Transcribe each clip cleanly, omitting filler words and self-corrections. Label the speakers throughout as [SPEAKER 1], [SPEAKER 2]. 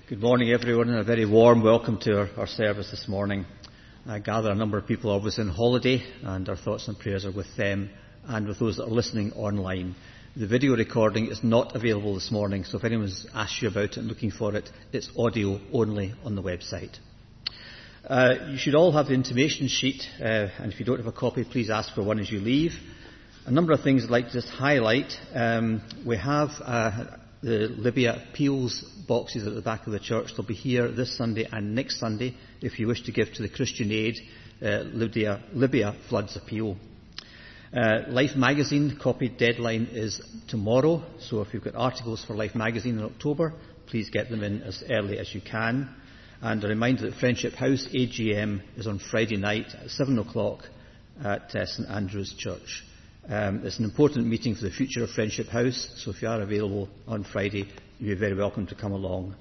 [SPEAKER 1] Good morning, everyone, and a very warm welcome to our service this morning. I gather a number of people are obviously on holiday, and our thoughts and prayers are with them and with those that are listening online. The video recording is not available this morning, so if anyone's asked you about it and looking for it, it's audio only on the website. You should all have the intimation sheet, and if you don't have a copy, please ask for one as you leave. A number of things I'd like to just highlight. We have the Libya Appeals boxes at the back of the church. They'll be here this Sunday and next Sunday if you wish to give to the Christian Aid Libya Floods Appeal. Life Magazine copy deadline is tomorrow, so if you've got articles for Life Magazine in October, please get them in as early as you can. And a reminder that Friendship House AGM is on Friday night at 7 o'clock at St Andrew's Church. It's an important meeting for the future of Friendship House, so if you are available on Friday, you're very welcome to come along.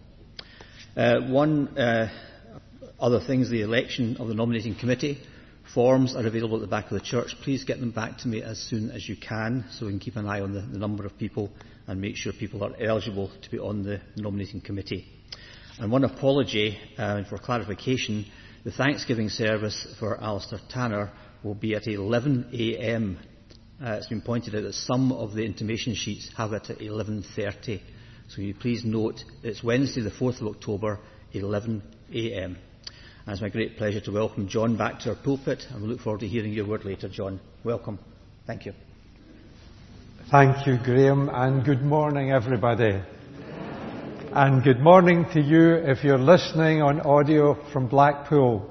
[SPEAKER 1] Other things, the election of the nominating committee. Forms are available at the back of the church. Please get them back to me as soon as you can, so we can keep an eye on the number of people and make sure people are eligible to be on the nominating committee. And one apology for clarification, the Thanksgiving service for Alistair Tanner will be at 11 a.m. It's been pointed out that some of the intimation sheets have it at 11:30. So you please note it's Wednesday the 4th of October, 11 a.m. And it's my great pleasure to welcome John back to our pulpit, and we look forward to hearing your word later, John. Welcome. Thank you.
[SPEAKER 2] Thank you, Graham, and good morning, everybody. And good morning to you if you're listening on audio from Blackpool.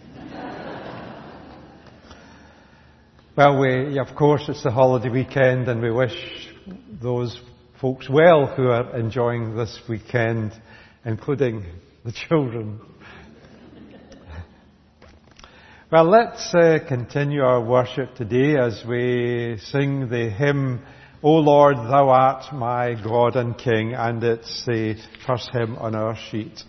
[SPEAKER 2] Well, of course, it's the holiday weekend, and we wish those folks well who are enjoying this weekend, including the children. Well, let's continue our worship today as we sing the hymn, O Lord, Thou art my God and King, and it's the first hymn on our sheet.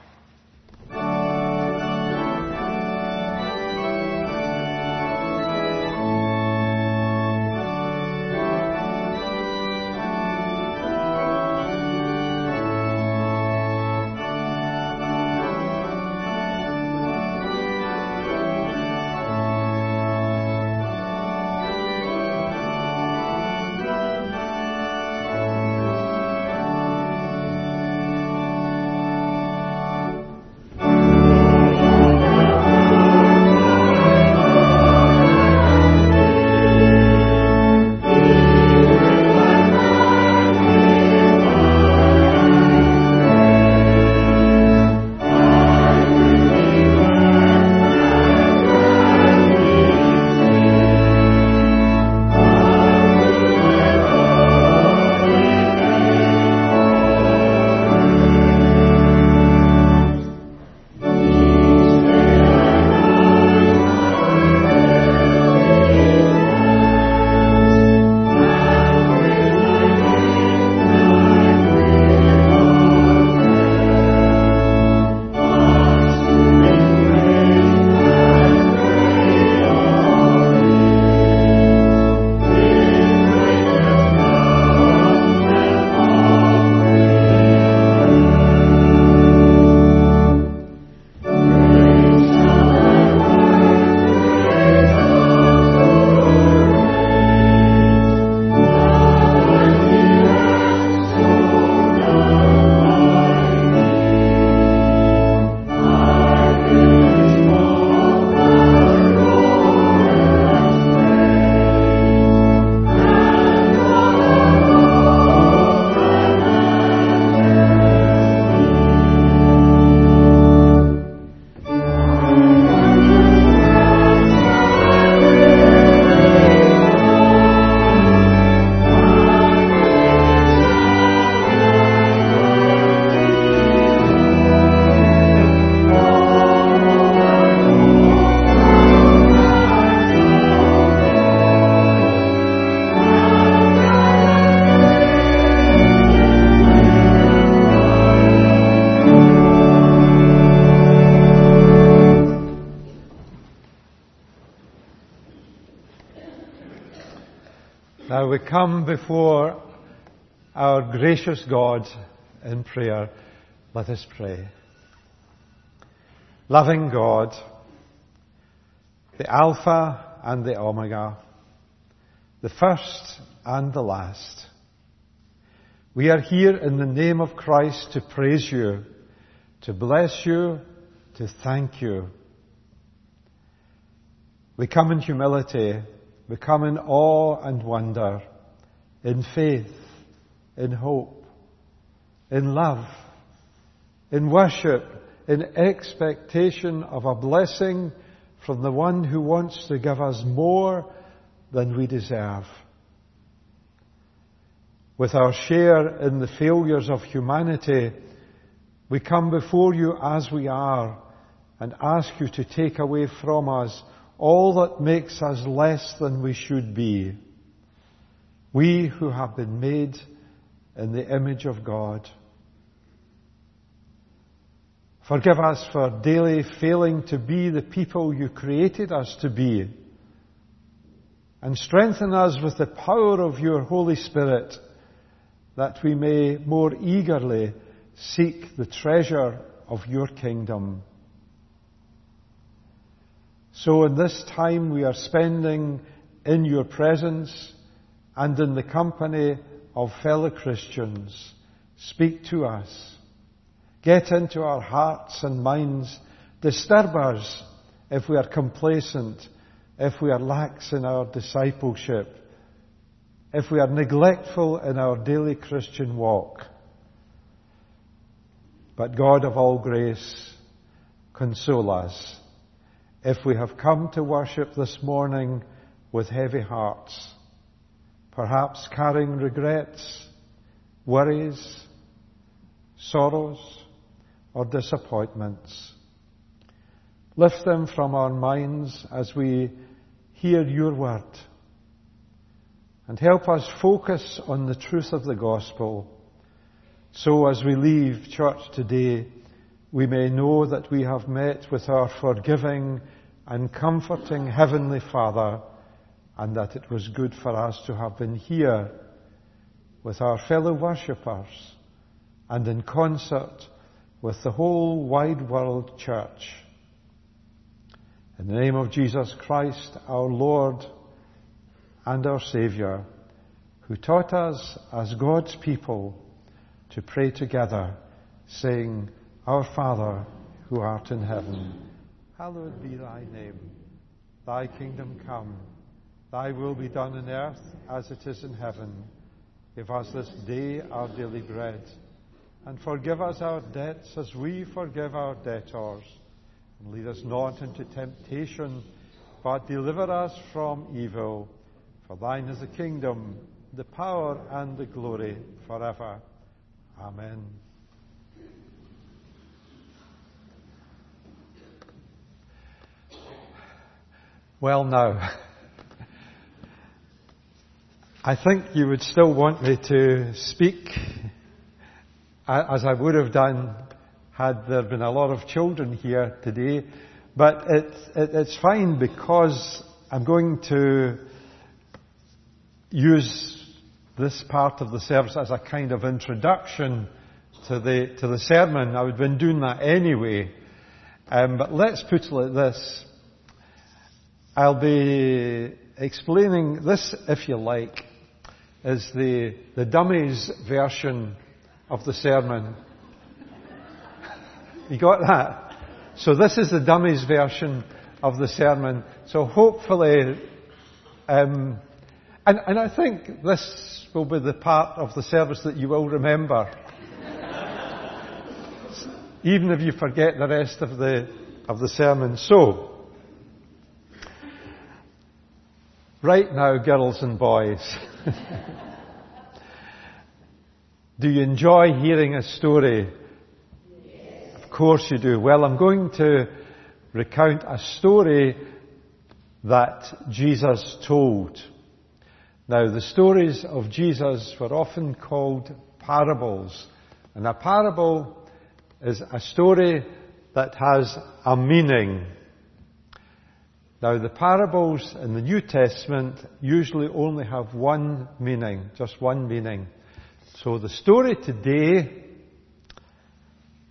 [SPEAKER 2] Now we come before our gracious God in prayer, Let us pray. Loving God, the Alpha and the Omega, the first and the last, we are here in the name of Christ to praise you, to bless you, to thank you. We come in humility, we come in awe and wonder, in faith, in hope, in love, in worship, in expectation of a blessing from the one who wants to give us more than we deserve. With our share in the failures of humanity, we come before you as we are and ask you to take away from us all that makes us less than we should be. We who have been made in the image of God. Forgive us for daily failing to be the people you created us to be. And strengthen us with the power of your Holy Spirit, that we may more eagerly seek the treasure of your kingdom. So in this time we are spending in your presence and in the company of fellow Christians, speak to us. Get into our hearts and minds. Disturb us if we are complacent, if we are lax in our discipleship, if we are neglectful in our daily Christian walk. But God of all grace, console us if we have come to worship this morning with heavy hearts, perhaps carrying regrets, worries, sorrows, or disappointments. Lift them from our minds as we hear your word, and help us focus on the truth of the gospel, so as we leave church today, we may know that we have met with our forgiving and comforting Heavenly Father, and that it was good for us to have been here with our fellow worshippers and in concert with the whole wide world church. In the name of Jesus Christ, our Lord and our Saviour, who taught us as God's people to pray together, saying, Our Father, who art in heaven, hallowed be thy name. Thy kingdom come. Thy will be done on earth as it is in heaven. Give us this day our daily bread, and forgive us our debts as we forgive our debtors. And lead us not into temptation, but deliver us from evil. For thine is the kingdom, the power, and the glory forever. Amen. Well now, I think you would still want me to speak as I would have done had there been a lot of children here today, but it's fine because I'm going to use this part of the service as a kind of introduction to the sermon. I would have been doing that anyway, but let's put it like this. I'll be explaining this, if you like, is the dummies version of the sermon. You got that? So this is the dummies version of the sermon. So hopefully, and I think this will be the part of the service that you will remember, even if you forget the rest of the sermon. So, right now, girls and boys, do you enjoy hearing a story? Yes. Of course you do. Well, I'm going to recount a story that Jesus told. Now, the stories of Jesus were often called parables. And a parable is a story that has a meaning. Now, the parables in the New Testament usually only have one meaning, just one meaning. So the story today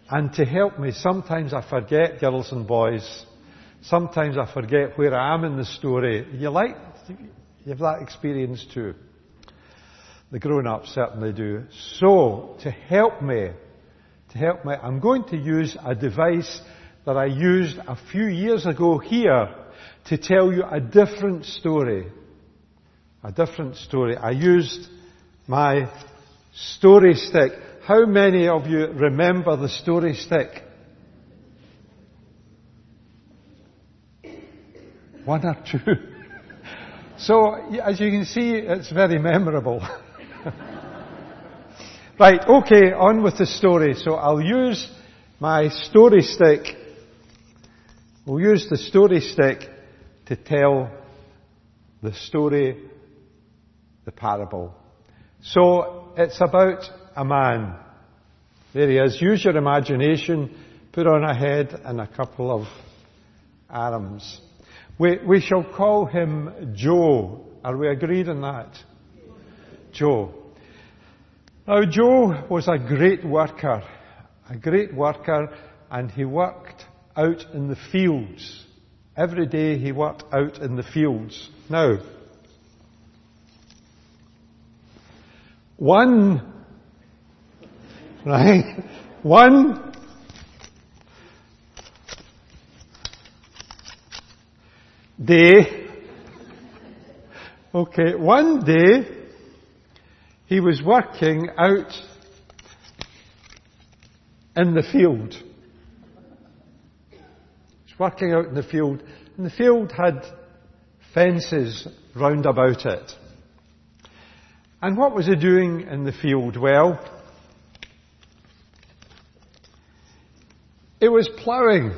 [SPEAKER 2] And to help me, sometimes I forget, girls and boys. Sometimes I forget where I am in the story. You have that experience too. The grown-ups certainly do. So, to help me, I'm going to use a device that I used a few years ago here to tell you a different story. A different story. I used my story stick. How many of you remember the story stick? One or two. So, as you can see, it's very memorable. Right, okay, on with the story. So I'll use my story stick. We'll use the story stick to tell the story, the parable. So, it's about a man. There he is. Use your imagination. Put on a head and a couple of arms. We shall call him Joe. Are we agreed on that? Joe. Now, Joe was a great worker, and he worked out in the fields. Every day he worked out in the fields. Now, one day, he was working out in the field. He was working out in the field, and the field had fences round about it. And what was he doing in the field? Well, it was ploughing.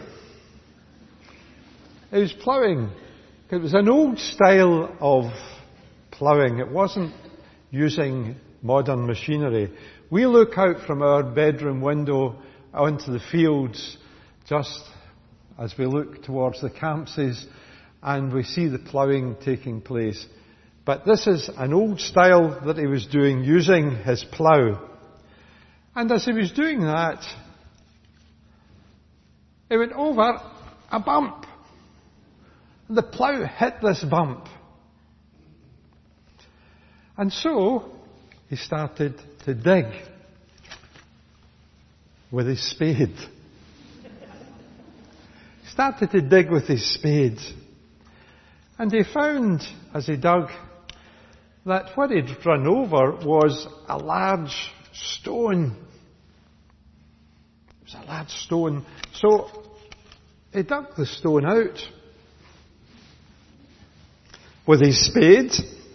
[SPEAKER 2] It was ploughing. It was an old style of ploughing. It wasn't using modern machinery. We look out from our bedroom window onto the fields just as we look towards the campsies, and we see the ploughing taking place. But this is an old style that he was doing, using his plough. And as he was doing that, he went over a bump. The plough hit this bump. And so, he started to dig with his spade. Started to dig with his spade. And he found, as he dug, that what he'd run over was a large stone. It was a large stone. So, he dug the stone out with his spade.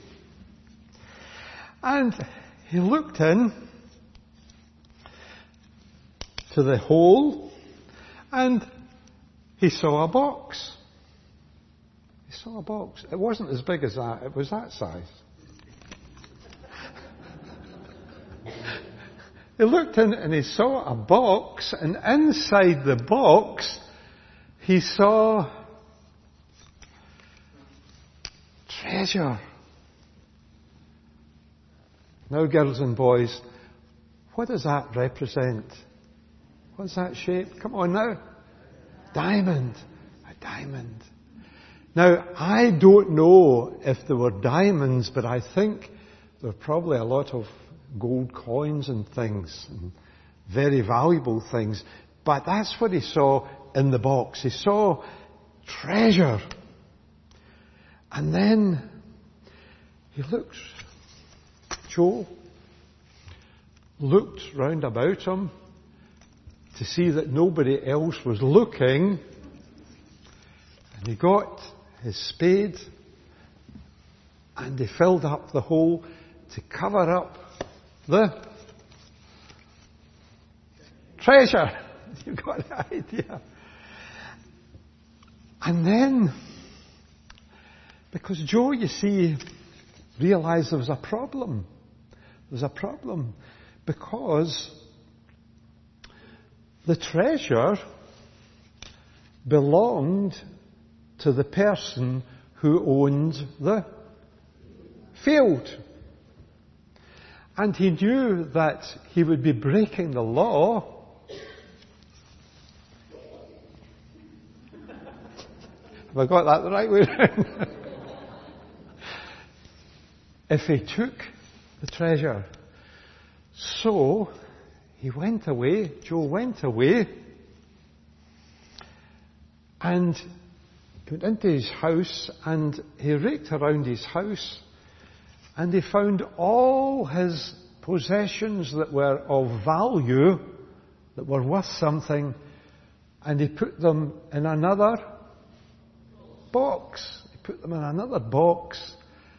[SPEAKER 2] And he looked in to the hole, and he saw a box. He saw a box. It wasn't as big as that. It was that size. He looked in and he saw a box, and inside the box he saw treasure. Now, girls and boys, what does that represent? What's that shape? Come on now. Diamond. A diamond. Now, I don't know if there were diamonds, but I think there were probably a lot of gold coins and things, and very valuable things. But that's what he saw in the box. He saw treasure. And then he looked. Joe looked round about him to see that nobody else was looking, and he got his spade and he filled up the hole to cover up the treasure. You got the idea. And then, because Joe, you see, realized there was a problem. There was a problem because the treasure belonged to the person who owned the field. And he knew that he would be breaking the law Have I got that the right way around? If he took the treasure. So, he went away, Joe went away, and he went into his house, and he raked around his house, and he found all his possessions that were of value, that were worth something, and he put them in another box. He put them in another box,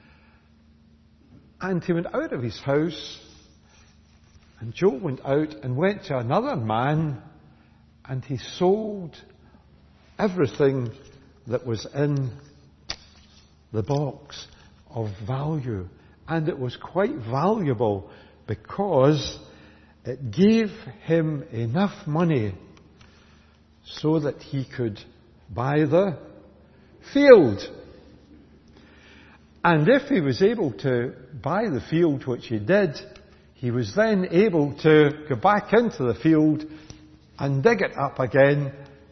[SPEAKER 2] and he went out of his house, and Joe went out and went to another man, and he sold everything that was in the box of value. And it was quite valuable because it gave him enough money so that he could buy the field. And if he was able to buy the field, which he did, he was then able to go back into the field and dig it up again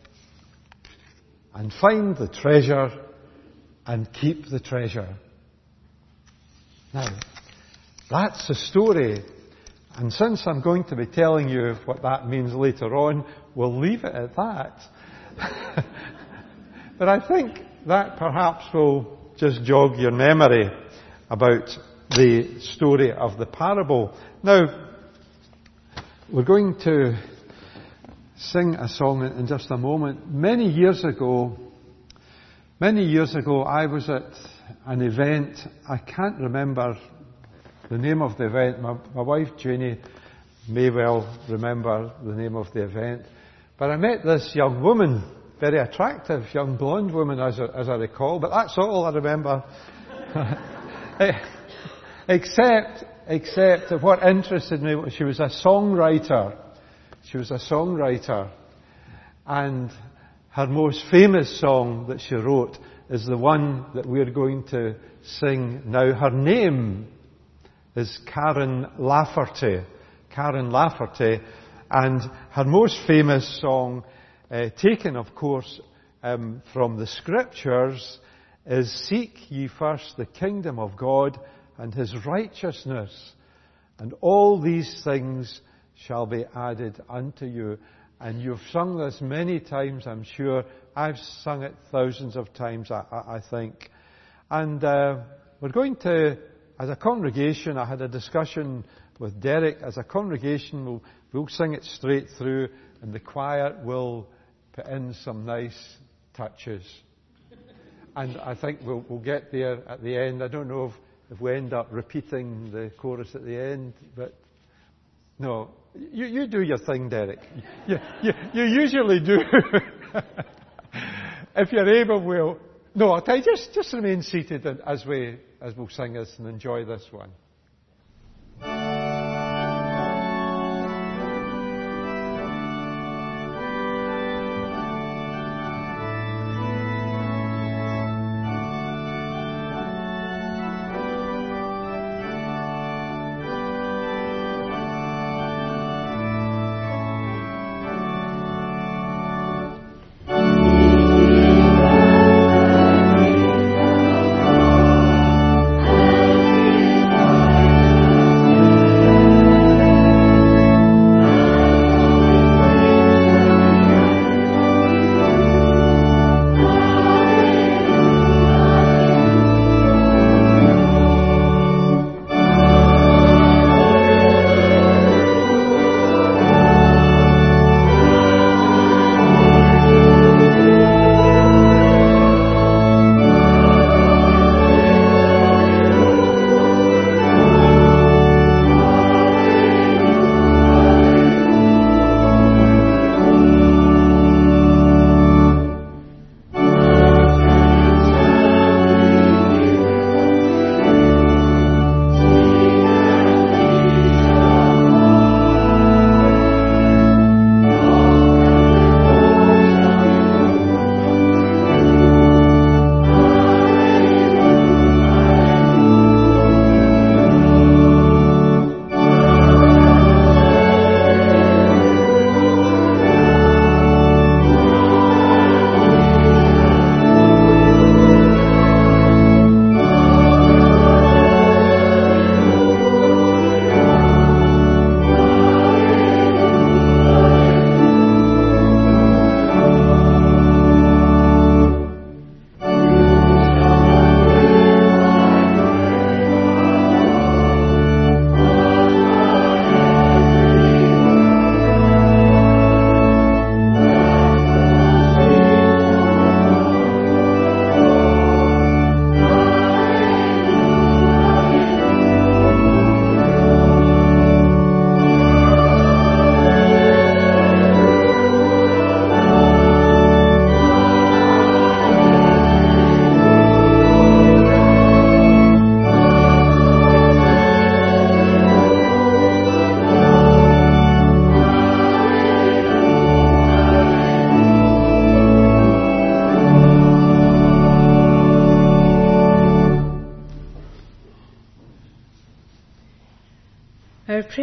[SPEAKER 2] and find the treasure and keep the treasure. Now, that's the story. And since I'm going to be telling you what that means later on, we'll leave it at that. But I think that perhaps will just jog your memory about the story of the parable. Now, we're going to sing a song in just a moment. Many years ago, I was at an event. I can't remember the name of the event. My wife Janie may well remember the name of the event. But I met this young woman, very attractive young blonde woman as I recall, but that's all I remember. Except what interested me was she was a songwriter. She was a songwriter. And her most famous song that she wrote is the one that we're going to sing now. Her name is Karen Lafferty. Karen Lafferty. And her most famous song, taken of course from the scriptures, is "Seek ye first the kingdom of God and his righteousness, and all these things shall be added unto you." And you've sung this many times, I'm sure. I've sung it thousands of times, I think. And we're going to, as a congregation, I had a discussion with Derek. As a congregation, we'll sing it straight through, and the choir will put in some nice touches. And I think we'll get there at the end. I don't know if we end up repeating the chorus at the end, but no. You do your thing, Derek. You usually do. If you're able, we'll... No, I'll tell you, just remain seated as we'll sing this and enjoy this one.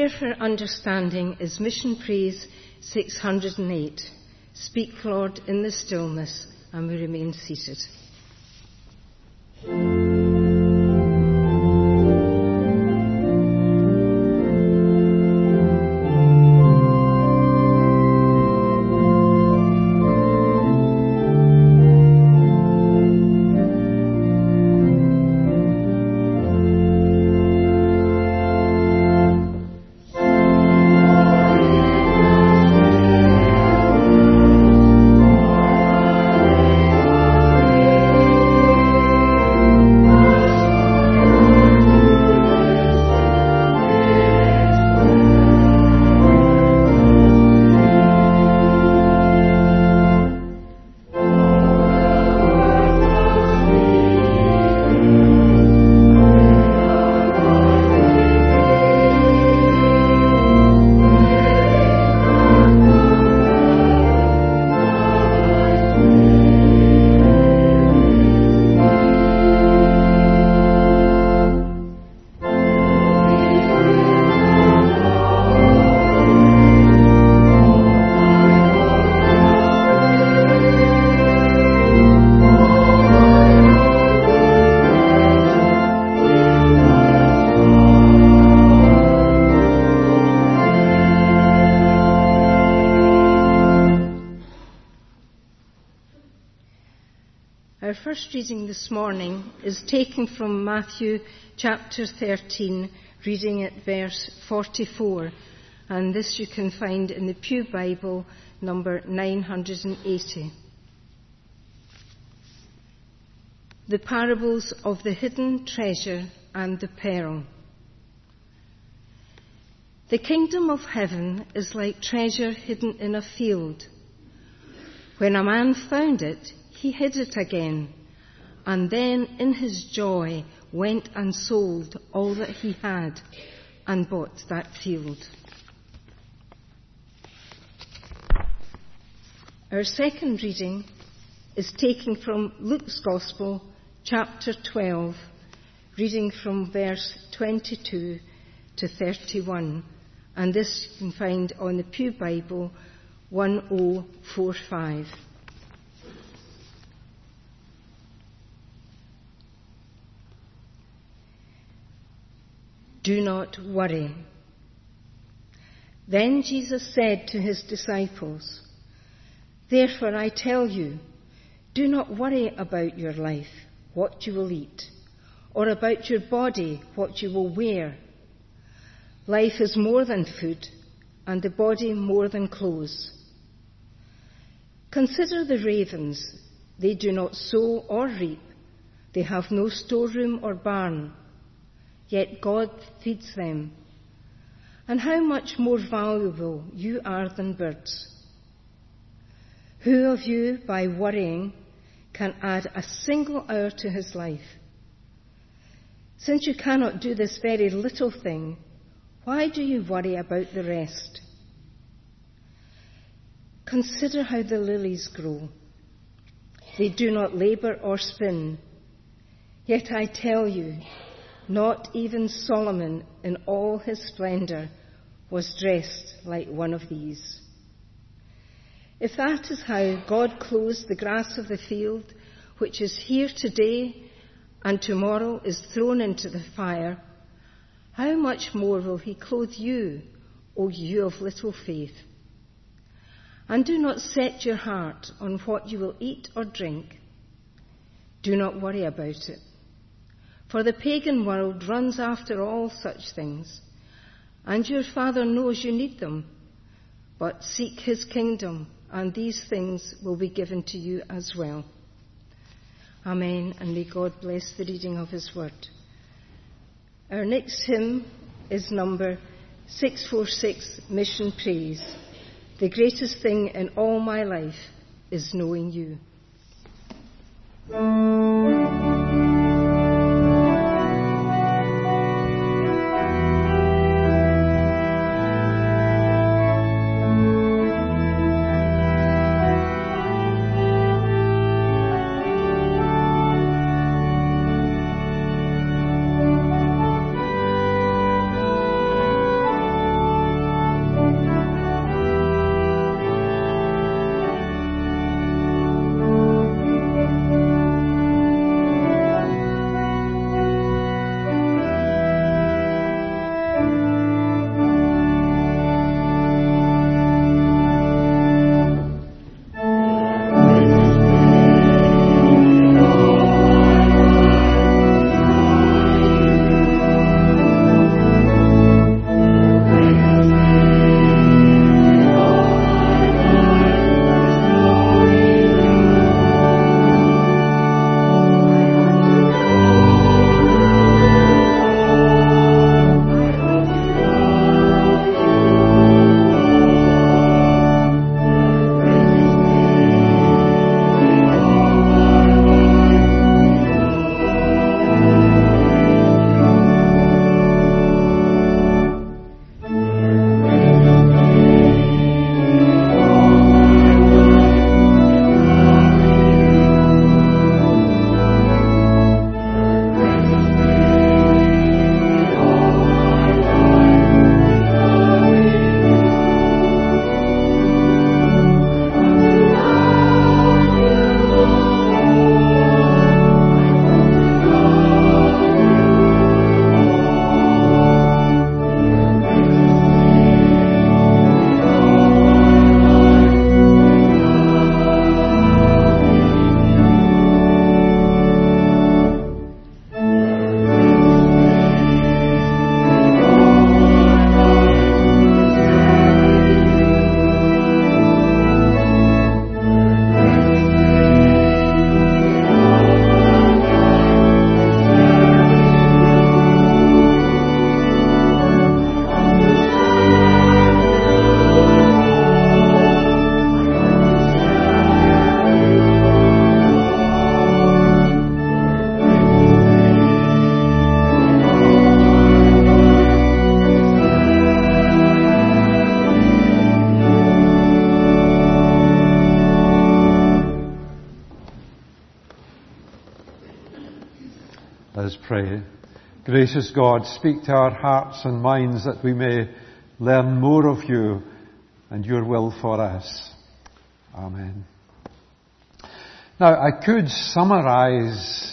[SPEAKER 3] prayer for understanding is Mission Praise 608. Speak, Lord, in the stillness, and we remain seated. Our first reading this morning is taken from Matthew chapter 13, reading at verse 44, and this you can find in the Pew Bible number 980. The parables of the hidden treasure and the pearl. The kingdom of heaven is like treasure hidden in a field. When a man found it, he hid it again, and then in his joy went and sold all that he had and bought that field. Our second reading is taken from Luke's Gospel, chapter 12, reading from verse 22 to 31, and this you can find on the Pew Bible 1045. Do not worry. Then Jesus said to his disciples, "Therefore I tell you, do not worry about your life, what you will eat, or about your body, what you will wear. Life is more than food, and the body more than clothes. Consider the ravens. They do not sow or reap. They have no storeroom or barn. Yet God feeds them. And how much more valuable you are than birds. Who of you, by worrying, can add a single hour to his life? Since you cannot do this very little thing, why do you worry about the rest? Consider how the lilies grow. They do not labor or spin. Yet I tell you, not even Solomon in all his splendor was dressed like one of these. If that is how God clothes the grass of the field, which is here today and tomorrow is thrown into the fire, how much more will he clothe you, O you of little faith? And do not set your heart on what you will eat or drink. Do not worry about it. For the pagan world runs after all such things, and your Father knows you need them. But seek his kingdom, and these things will be given to you as well. Amen, and may God bless the reading of his word. Our next hymn is number 646, Mission Praise. The greatest thing in all my life is knowing you.
[SPEAKER 2] pray. Gracious God, speak to our hearts and minds that we may learn more of you and your will for us. Amen. Now, I could summarize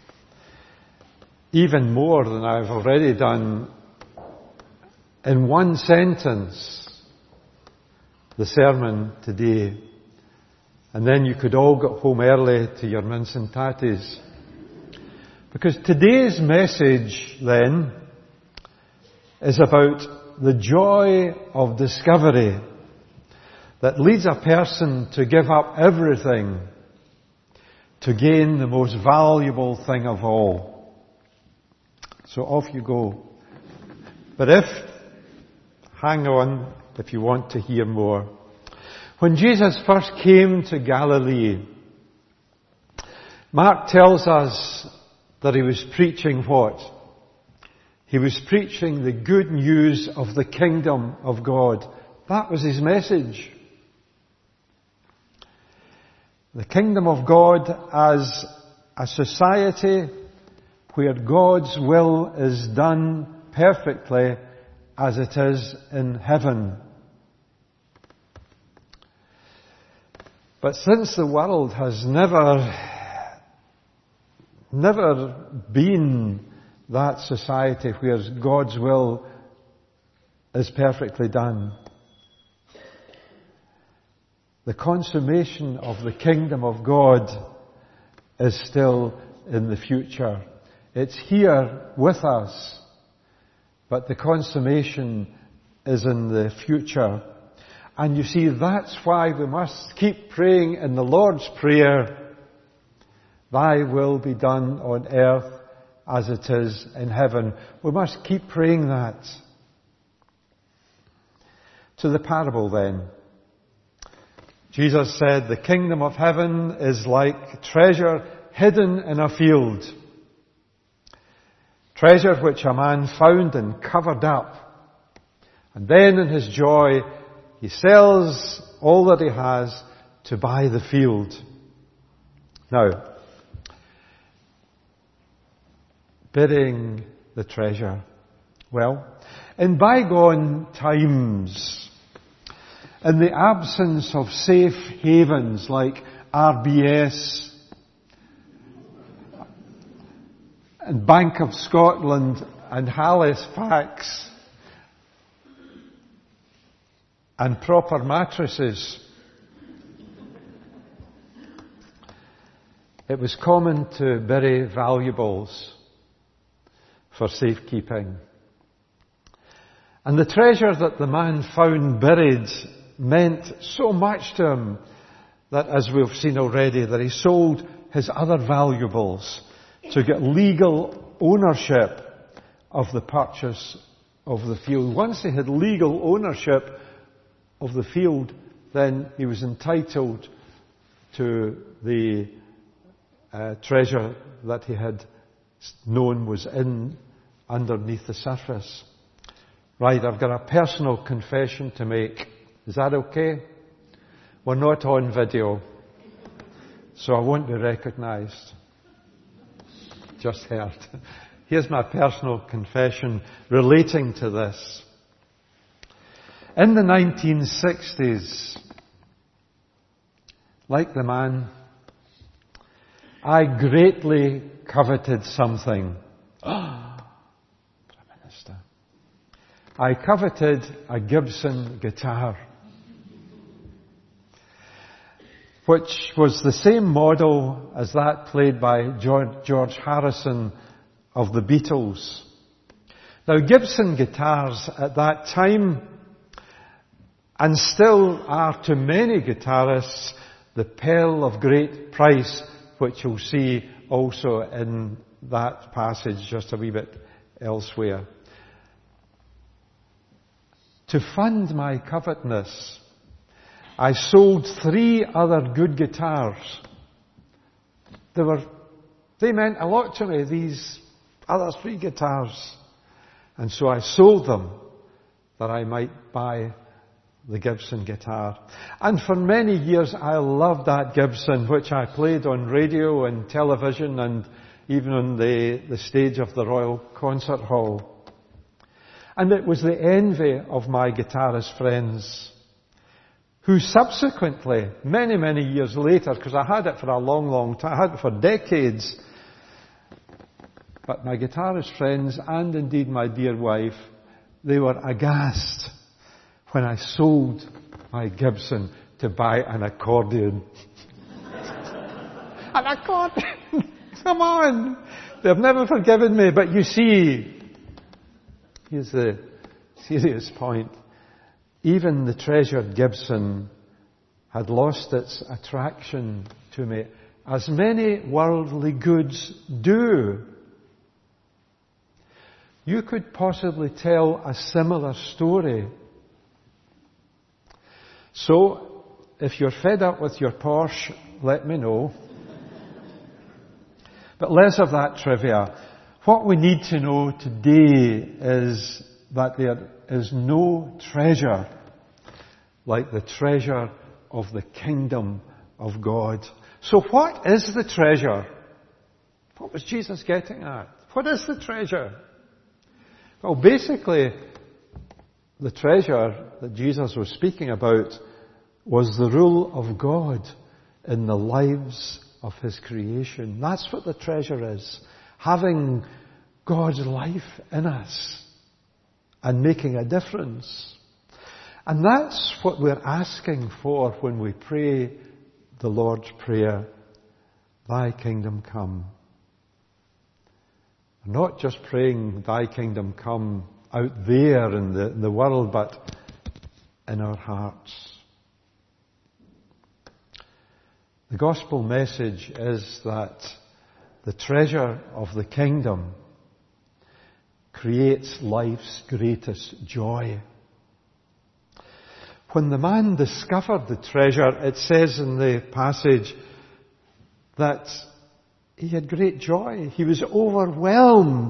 [SPEAKER 2] even more than I've already done in one sentence the sermon today. And then you could all get home early to your mince and tatties. Because today's message, then, is about the joy of discovery that leads a person to give up everything to gain the most valuable thing of all. So off you go. But hang on if you want to hear more. When Jesus first came to Galilee, Mark tells us that he was preaching what? He was preaching the good news of the kingdom of God. That was his message. The kingdom of God as a society where God's will is done perfectly as it is in heaven. But since the world has never been that society where God's will is perfectly done, the consummation of the kingdom of God is still in the future. It's here with us, but the consummation is in the future. And you see, that's why we must keep praying in the Lord's Prayer, Thy will be done on earth as it is in heaven. We must keep praying that. To the parable then. Jesus said, the kingdom of heaven is like treasure hidden in a field. Treasure which a man found and covered up. And then in his joy, he sells all that he has to buy the field. Now, burying the treasure. Well, in bygone times, in the absence of safe havens like RBS and Bank of Scotland and Halifax and proper mattresses, it was common to bury valuables for safekeeping. And the treasure that the man found buried meant so much to him that, as we've seen already, that he sold his other valuables to get legal ownership of the purchase of the field. Once he had legal ownership of the field, then he was entitled to the treasure that he had known was underneath the surface. Right, I've got a personal confession to make. Is that okay? We're not on video, so I won't be recognised. Just heard. Here's my personal confession relating to this. In the 1960s, like the man, I greatly coveted something. Prime Minister. I coveted a Gibson guitar, which was the same model as that played by George Harrison of the Beatles. Now, Gibson guitars at that time, and still are to many guitarists, the pearl of great price, which you'll see also in that passage just a wee bit elsewhere. To fund my covetousness, I sold 3 other good guitars. They meant a lot to me, these other 3 guitars. And so I sold them that I might buy the Gibson guitar. And for many years I loved that Gibson, which I played on radio and television and even on the stage of the Royal Concert Hall. And it was the envy of my guitarist friends, who subsequently, many, many years later, because I had it for a long, long time, I had it for decades, but my guitarist friends, and indeed my dear wife, they were aghast when I sold my Gibson to buy an accordion. An accordion! Come on! They've never forgiven me, but you see, here's the serious point. Even the treasured Gibson had lost its attraction to me, as many worldly goods do. You could possibly tell a similar story. So, if you're fed up with your Porsche, let me know. But less of that trivia. What we need to know today is that there is no treasure like the treasure of the kingdom of God. So what is the treasure? What was Jesus getting at? What is the treasure? Well, basically, the treasure that Jesus was speaking about was the rule of God in the lives of His creation. That's what the treasure is. Having God's life in us and making a difference. And that's what we're asking for when we pray the Lord's Prayer. Thy kingdom come. Not just praying, Thy kingdom come out there in the world, but in our hearts. The gospel message is that the treasure of the kingdom creates life's greatest joy. When the man discovered the treasure, it says in the passage that he had great joy. He was overwhelmed.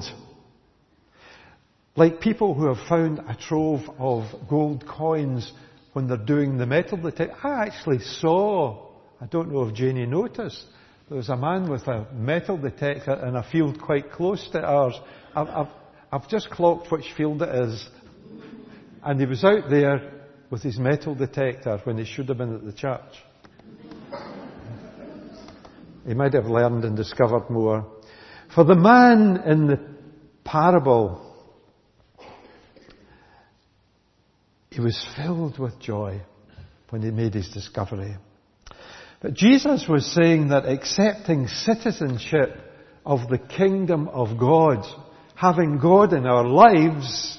[SPEAKER 2] Like people who have found a trove of gold coins when they're doing the metal detector. I actually saw, I don't know if Janie noticed, there was a man with a metal detector in a field quite close to ours. I've just clocked which field it is. And he was out there with his metal detector when he should have been at the church. He might have learned and discovered more. For the man in the parable, he was filled with joy when he made his discovery. But Jesus was saying that accepting citizenship of the kingdom of God, having God in our lives,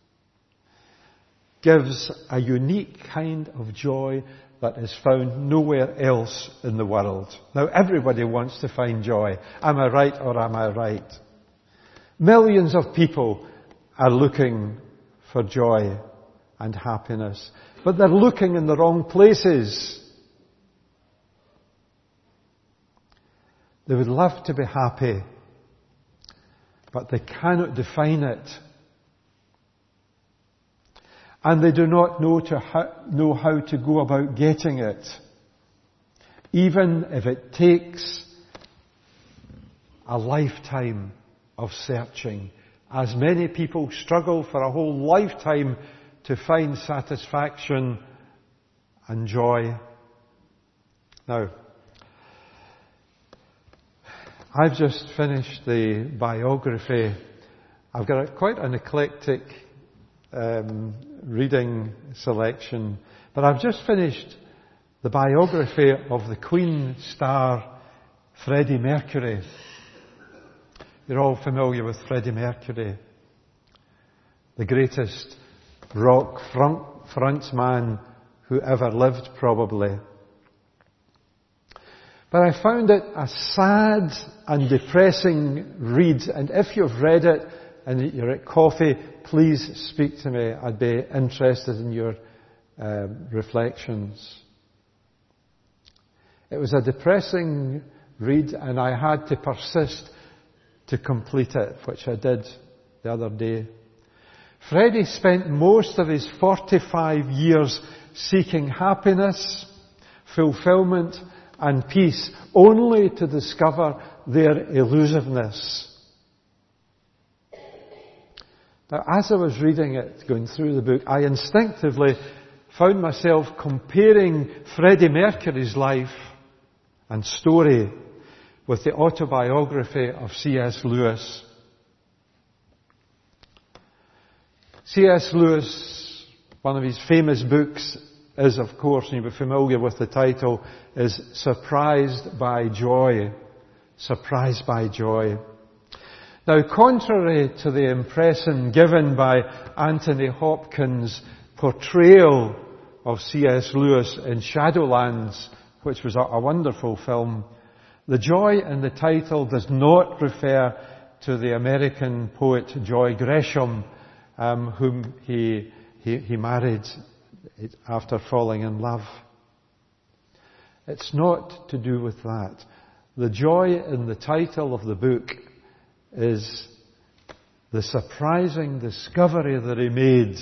[SPEAKER 2] gives a unique kind of joy that is found nowhere else in the world. Now, everybody wants to find joy. Am I right or am I right? Millions of people are looking for joy and happiness, but they're looking in the wrong places. They would love to be happy, but they cannot define it. And they do not know how to go about getting it, even if it takes a lifetime of searching, as many people struggle for a whole lifetime to find satisfaction and joy. Now, I've just finished the biography. I've got quite an eclectic reading selection, but I've just finished the biography of the Queen star Freddie Mercury. You're all familiar with Freddie Mercury, the greatest rock frontman who ever lived, probably. But I found it a sad and depressing read, and if you've read it and you're at coffee, please speak to me. I'd be interested in your reflections. It was a depressing read, and I had to persist to complete it, which I did the other day. Freddie spent most of his 45 years seeking happiness, fulfillment, and peace, only to discover their elusiveness. Now, as I was reading it, going through the book, I instinctively found myself comparing Freddie Mercury's life and story with the autobiography of C.S. Lewis. C.S. Lewis, one of his famous books is, of course, and you'll be familiar with the title, is Surprised by Joy. Surprised by Joy. Now, contrary to the impression given by Anthony Hopkins' portrayal of C.S. Lewis in Shadowlands, which was a wonderful film, the joy in the title does not refer to the American poet Joy Gresham, whom he married after falling in love. It's not to do with that. The joy in the title of the book is the surprising discovery that he made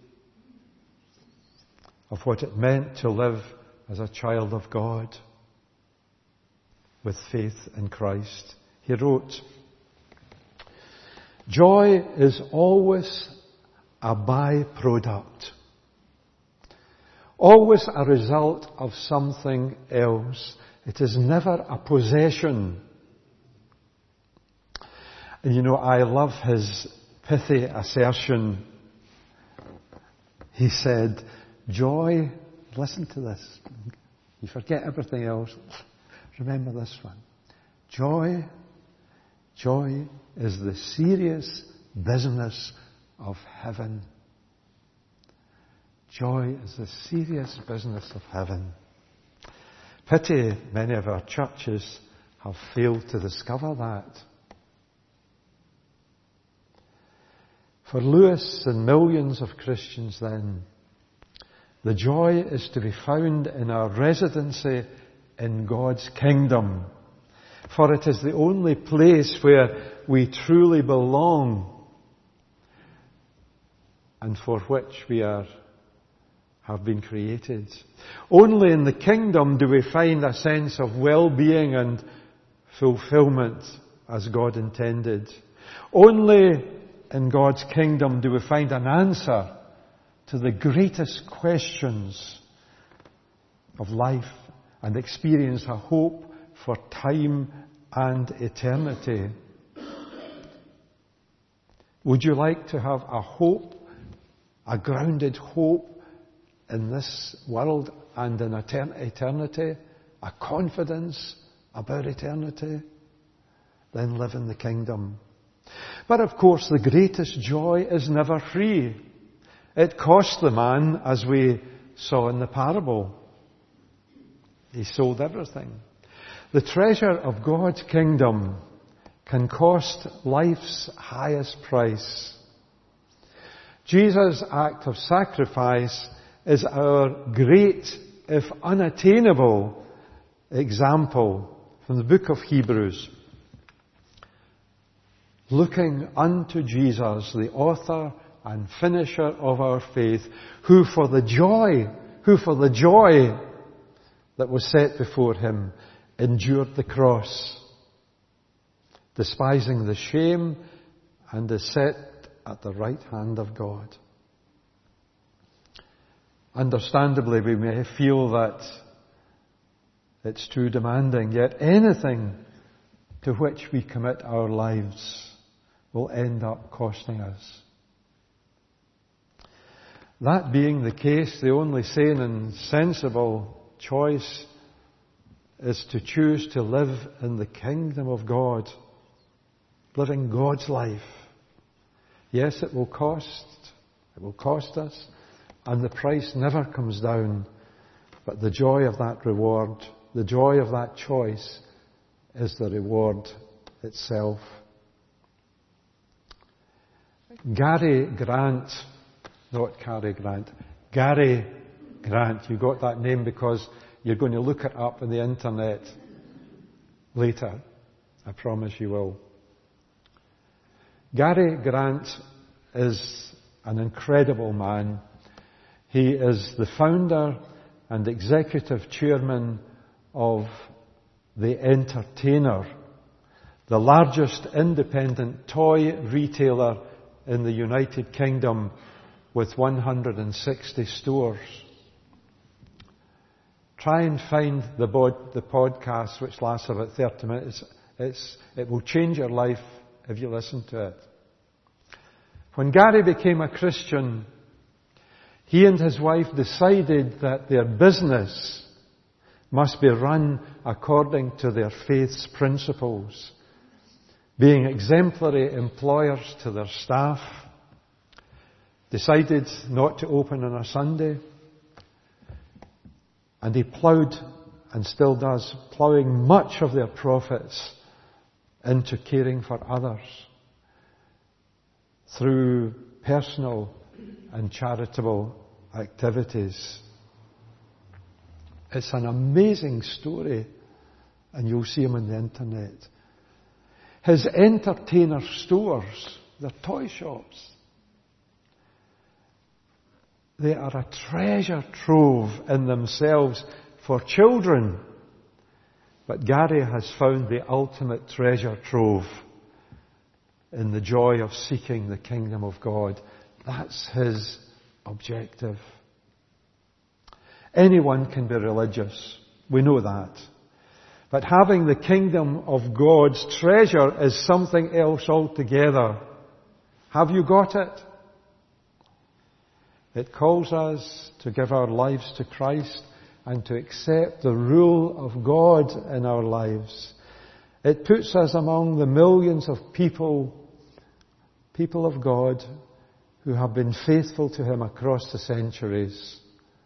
[SPEAKER 2] of what it meant to live as a child of God with faith in Christ. He wrote, "Joy is always a byproduct, always a result of something else. It is never a possession." And you know, I love his pithy assertion. He said, joy, listen to this, you forget everything else, remember this one. Joy is the serious business of heaven. Joy is the serious business of heaven. Pity many of our churches have failed to discover that. For Lewis and millions of Christians then, the joy is to be found in our residency in God's kingdom. For it is the only place where we truly belong and for which we have been created. Only in the kingdom do we find a sense of well-being and fulfillment as God intended. Only in God's kingdom do we find an answer to the greatest questions of life and experience a hope for time and eternity. Would you like to have a hope, a grounded hope in this world and in eternity, a confidence about eternity? Then live in the kingdom. But of course, the greatest joy is never free. It cost the man, as we saw in the parable. He sold everything. The treasure of God's kingdom can cost life's highest price. Jesus' act of sacrifice is our great, if unattainable, example from the book of Hebrews. Looking unto Jesus, the author and finisher of our faith, who for the joy that was set before him, endured the cross, despising the shame, and is set at the right hand of God. Understandably, we may feel that it's too demanding, yet anything to which we commit our lives will end up costing us. That being the case, the only sane and sensible choice is to choose to live in the kingdom of God, living God's life. Yes, it will cost us, and the price never comes down, but the joy of that reward, the joy of that choice, is the reward itself. Gary Grant, not Cary Grant, Gary Grant, you got that name because you're going to look it up on the internet later. I promise you will. Gary Grant is an incredible man. He is the founder and executive chairman of The Entertainer. the largest independent toy retailer in the United Kingdom with 160 stores. Try and find the podcast, which lasts about 30 minutes. It will change your life if you listen to it. When Gary became a Christian, he and his wife decided that their business must be run according to their faith's principles, being exemplary employers to their staff, decided not to open on a Sunday, and he ploughed, and still does, ploughing much of their profits into caring for others through personal and charitable activities. It's an amazing story, and you'll see him on the internet. His entertainer stores, they're toy shops. They are a treasure trove in themselves for children. But Gary has found the ultimate treasure trove in the joy of seeking the kingdom of God. That's his objective. Anyone can be religious. We know that. But having the kingdom of God's treasure is something else altogether. Have you got it? It calls us to give our lives to Christ and to accept the rule of God in our lives. It puts us among the millions of people of God who have been faithful to Him across the centuries.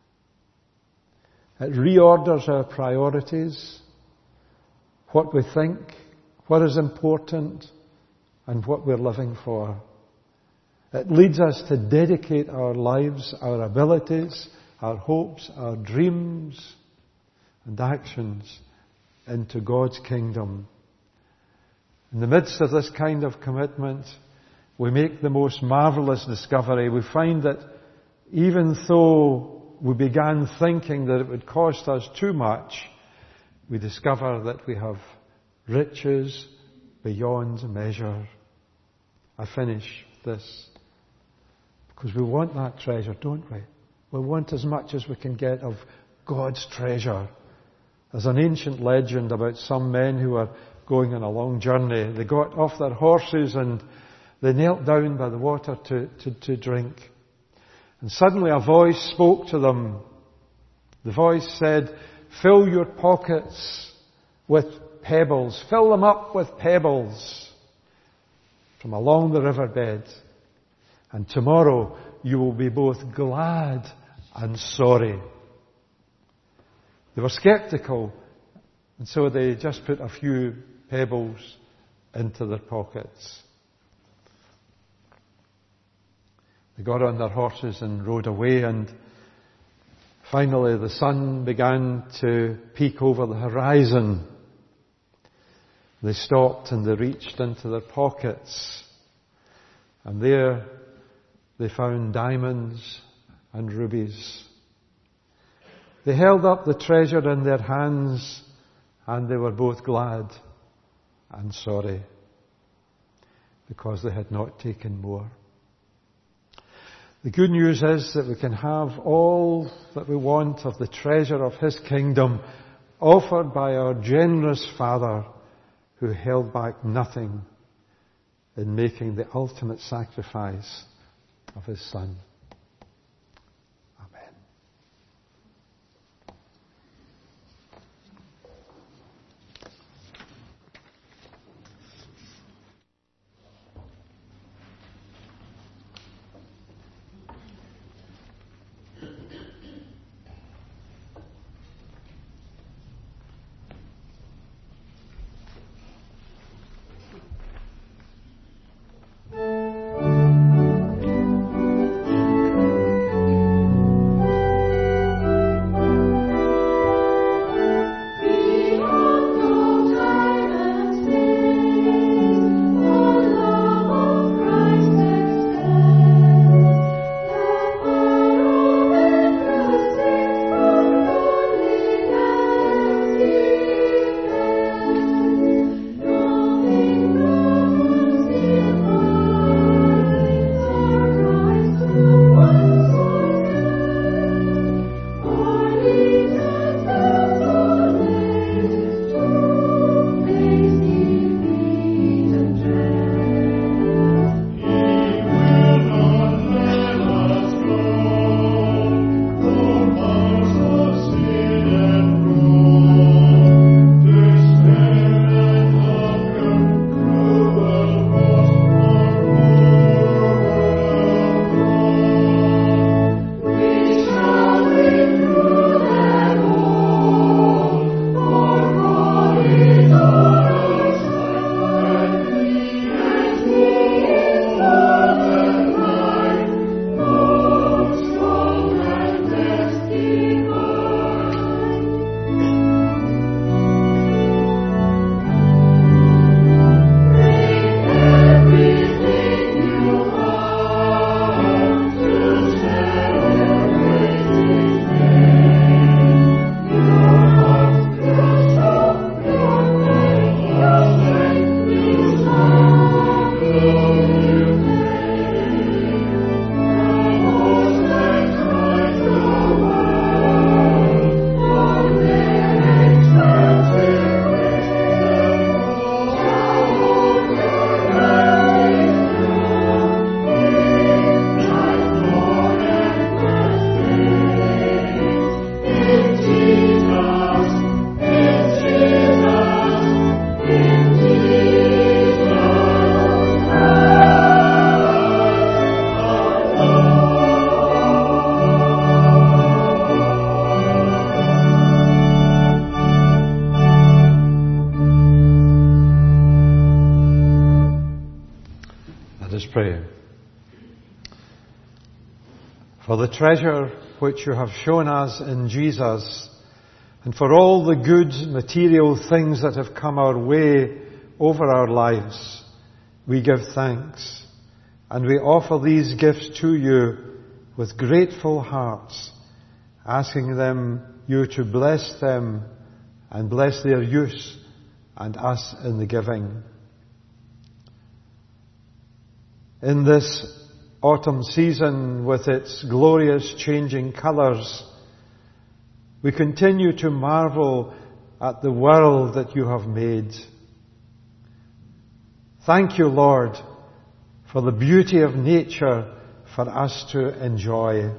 [SPEAKER 2] It reorders our priorities, what we think, what is important, and what we're living for. It leads us to dedicate our lives, our abilities, our hopes, our dreams, and actions into God's kingdom. In the midst of this kind of commitment, we make the most marvelous discovery. We find that even though we began thinking that it would cost us too much, we discover that we have riches beyond measure. I finish this. Because we want that treasure, don't we? We want as much as we can get of God's treasure. There's an ancient legend about some men who were going on a long journey. They got off their horses and they knelt down by the water to drink. And suddenly a voice spoke to them. The voice said, "Fill your pockets with pebbles. Fill them up with pebbles from along the riverbed. And tomorrow you will be both glad and sorry." They were skeptical, and so they just put a few pebbles into their pockets. They got on their horses and rode away, and finally the sun began to peek over the horizon. They stopped and they reached into their pockets, and there they found diamonds and rubies. They held up the treasure in their hands, and they were both glad and sorry because they had not taken more. The good news is that we can have all that we want of the treasure of His kingdom offered by our generous Father who held back nothing in making the ultimate sacrifice of His Son. Amen. for the treasure which you have shown us in Jesus, and for all the good material things that have come our way over our lives, we give thanks. And we offer these gifts to you with grateful hearts, asking you to bless them and bless their use and us in the giving. In this autumn season, with its glorious changing colours, we continue to marvel at the world that you have made. Thank you, Lord, for the beauty of nature for us to enjoy.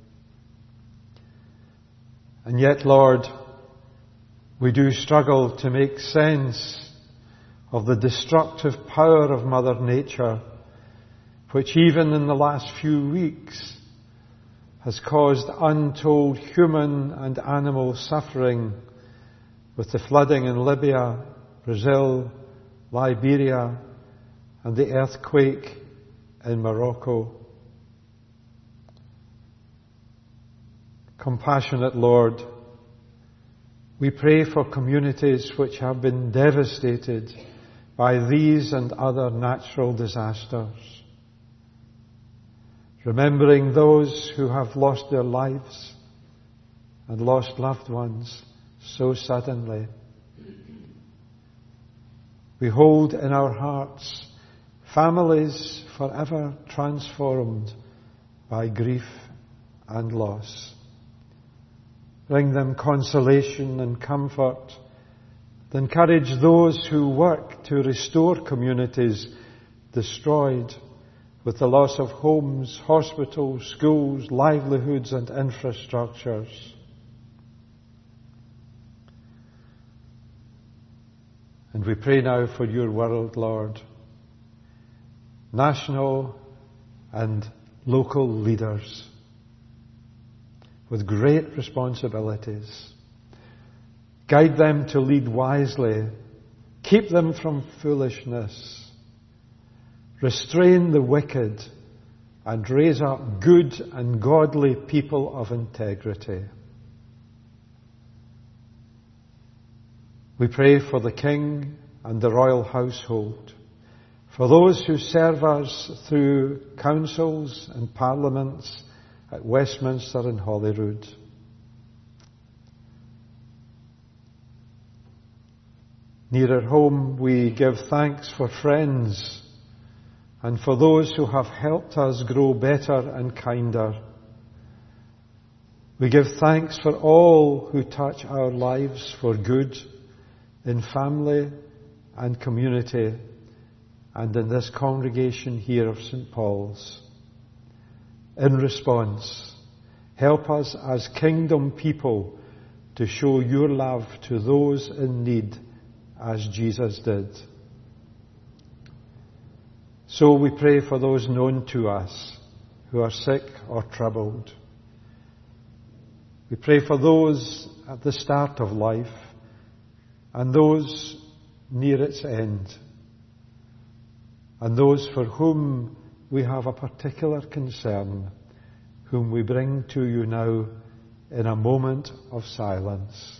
[SPEAKER 2] And yet, Lord, we do struggle to make sense of the destructive power of Mother Nature, which even in the last few weeks has caused untold human and animal suffering with the flooding in Libya, Brazil, Liberia, and the earthquake in Morocco. Compassionate Lord, we pray for communities which have been devastated by these and other natural disasters, remembering those who have lost their lives and lost loved ones so suddenly. We hold in our hearts families forever transformed by grief and loss. Bring them consolation and comfort. Encourage those who work to restore communities destroyed with the loss of homes, hospitals, schools, livelihoods and infrastructures. And we pray now for your world, Lord, national and local leaders with great responsibilities. Guide them to lead wisely. Keep them from foolishness. Restrain the wicked and raise up good and godly people of integrity. We pray for the King and the royal household, for those who serve us through councils and parliaments at Westminster and Holyrood. Nearer home, we give thanks for friends and for those who have helped us grow better and kinder. We give thanks for all who touch our lives for good in family and community and in this congregation here of St. Paul's. In response, help us as kingdom people to show your love to those in need as Jesus did. So we pray for those known to us who are sick or troubled. We pray for those at the start of life and those near its end, and those for whom we have a particular concern, whom we bring to you now in a moment of silence.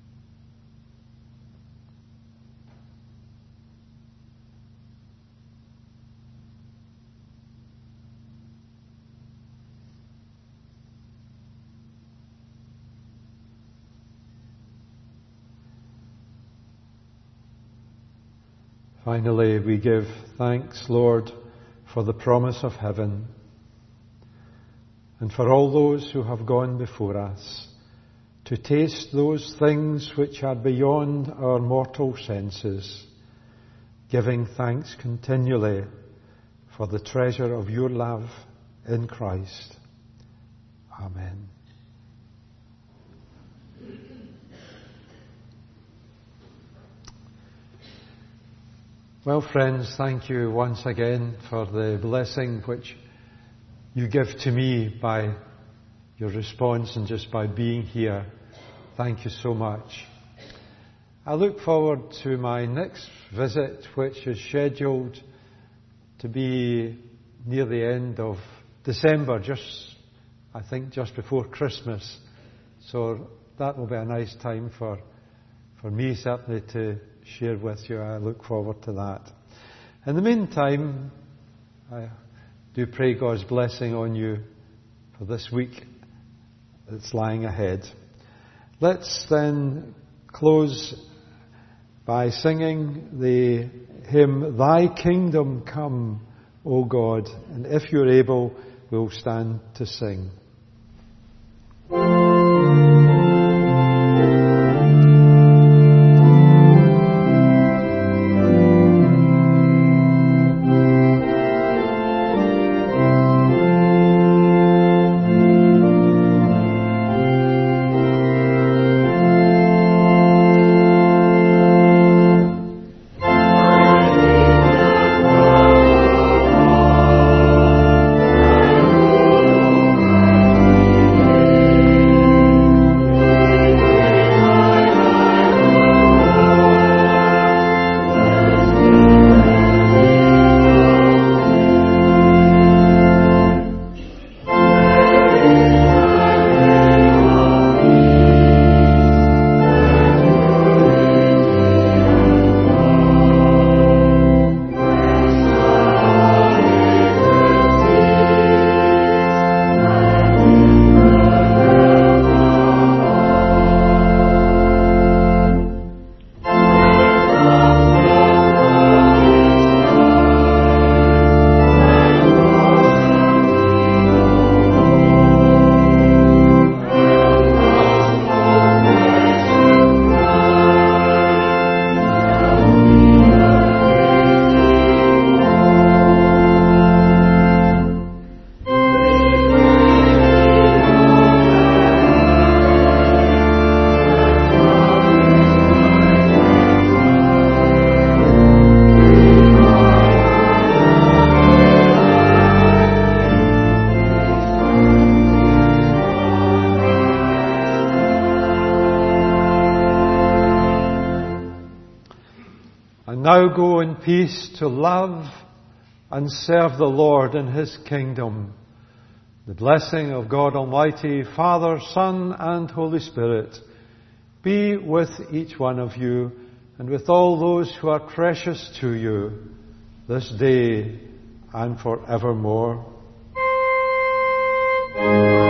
[SPEAKER 2] Finally, we give thanks, Lord, for the promise of heaven and for all those who have gone before us to taste those things which are beyond our mortal senses, giving thanks continually for the treasure of your love in Christ. Amen. Well, friends, thank you once again for the blessing which you give to me by your response and just by being here. Thank you so much. I look forward to my next visit, which is scheduled to be near the end of December, just I think, just before Christmas. So that will be a nice time for me, certainly, to share with you. I look forward to that. In the meantime, I do pray God's blessing on you for this week that's lying ahead. Let's then close by singing the hymn, Thy Kingdom Come, O God. And if you're able, we'll stand to sing. Now go in peace to love and serve the Lord in His kingdom. The blessing of God Almighty, Father, Son, and Holy Spirit be with each one of you and with all those who are precious to you this day and forevermore.